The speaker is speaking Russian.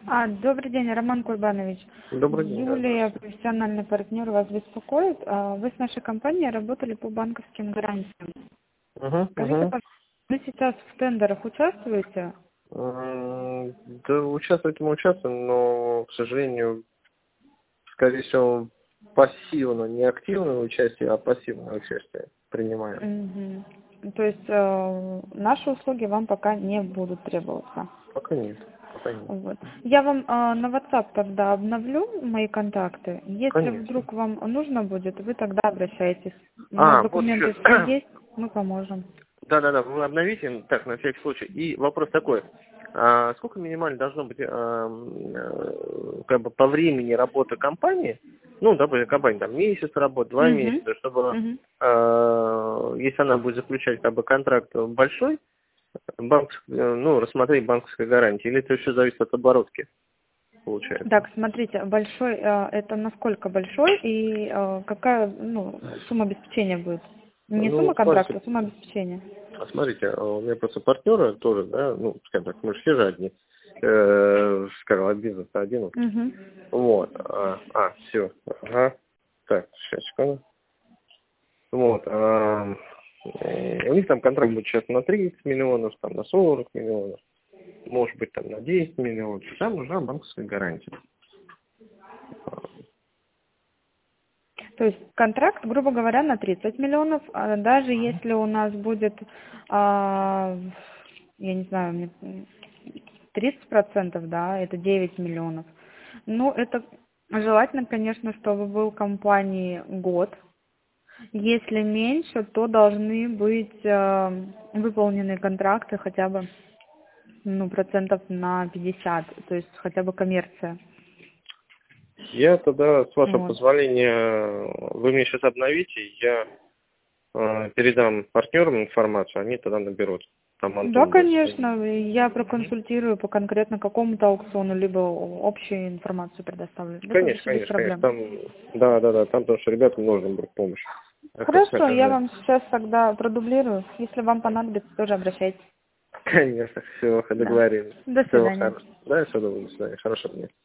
Добрый день, Роман Курбанович. Добрый день. Юлия, профессиональный партнер, вас беспокоит. Вы с нашей компанией работали по банковским гарантиям. Скажите, пожалуйста, вы сейчас в тендерах участвуете? Да, участвовать мы участвуем, но, к сожалению, скорее всего, пассивно, не активное участие, а пассивное участие принимаем. То есть наши услуги вам пока не будут требоваться? Пока нет. Вот. Я вам на WhatsApp тогда обновлю мои контакты. Если Конечно. вдруг вам нужно будет, вы тогда обращайтесь. У нас документы вот все есть, мы поможем. Да, вы обновите, так, на всякий случай. И вопрос такой. Сколько минимально должно быть как бы по времени работы компании, ну, допустим, компания там месяц работы, 2 месяца, чтобы, если она будет заключать как бы контракт большой, рассмотреть банковской гарантии, или это еще зависит от оборотки, получается? Так, смотрите, большой, это насколько большой и какая, сумма обеспечения будет? Не сумма контракта, а сумма обеспечения. Смотрите, у меня просто партнеры тоже, да, скажем так, мы же все же одни, скажем, от бизнеса один. Вот, все, так, сейчас, секунду. Вот, у них там контракт будет сейчас на 30 миллионов, там на 40 миллионов, может быть там на 10 миллионов, там нужна банковская гарантия. То есть контракт, грубо говоря, на 30 миллионов, а даже если у нас будет, я не знаю, 30%, да, это 9 миллионов. Ну, это желательно, конечно, чтобы был компании год. Если меньше, то должны быть выполнены контракты хотя бы, процентов на 50, то есть хотя бы коммерция. Я тогда, с вашего позволения, вы мне сейчас обновите, я передам партнерам информацию, они тогда наберут. Да, конечно, я проконсультирую по конкретно какому-то аукциону, либо общую информацию предоставлю. Конечно. Там, да, там потому что ребятам нужна будет помощь. Хорошо, я вам сейчас тогда продублирую. Если вам понадобится, тоже обращайтесь. Конечно, все, договорились. До свидания. Да, все, до свидания, хорошего дня.